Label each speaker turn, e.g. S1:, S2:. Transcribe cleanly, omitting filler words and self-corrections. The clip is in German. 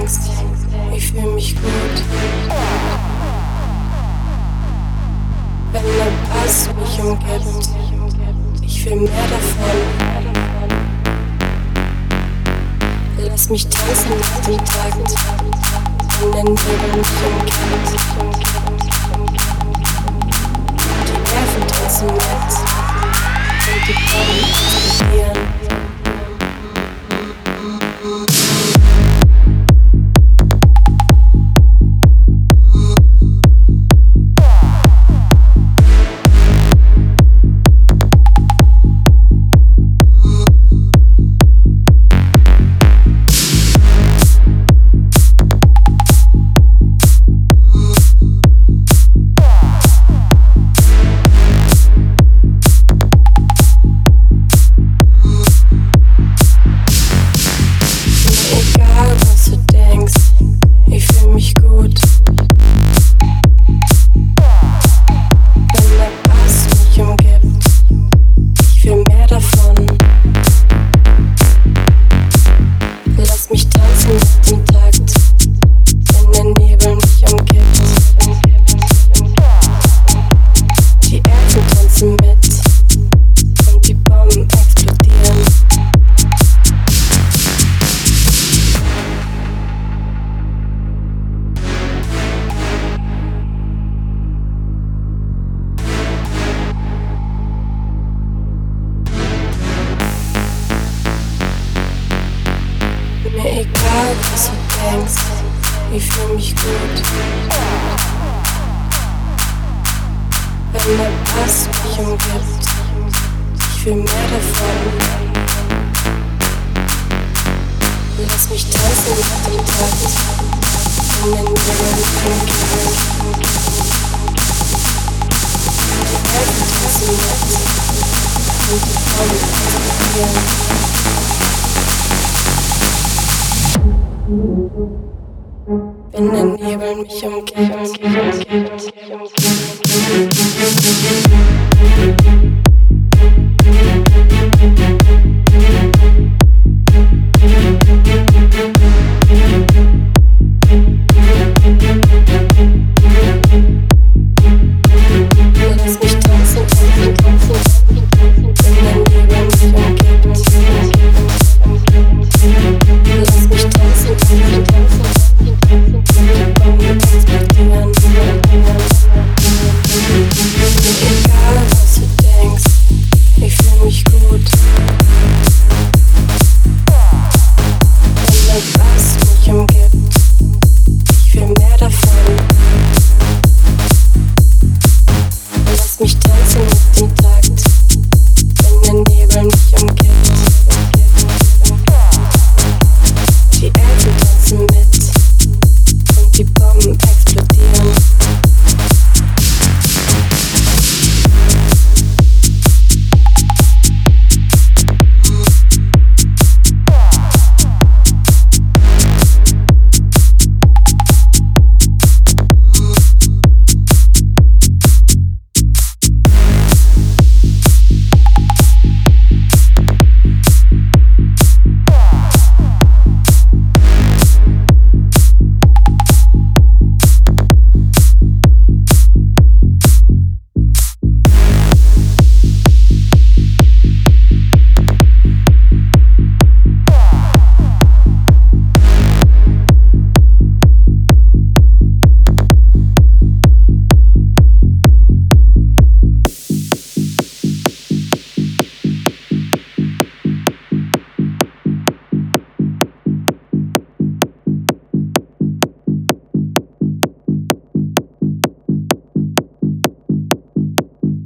S1: denkst, ich fühl mich gut. Wenn der Bass mich umgibt, ich will mehr davon. Lass mich tanzen mit dem Takt, wenn der Nebel mich umgibt. Die Nerven tanzen mit und die Bomben explodieren. Mir egal, was du denkst, ich fühl mich gut. Wenn der Bass mich umgibt, ich will mehr davon. Lass mich tanzen mit dem Takt, wenn der Nebel mich umgibt. Die Elfen tanzen mit und die Bomben explodieren. Wenn der Nebel mich umgibt.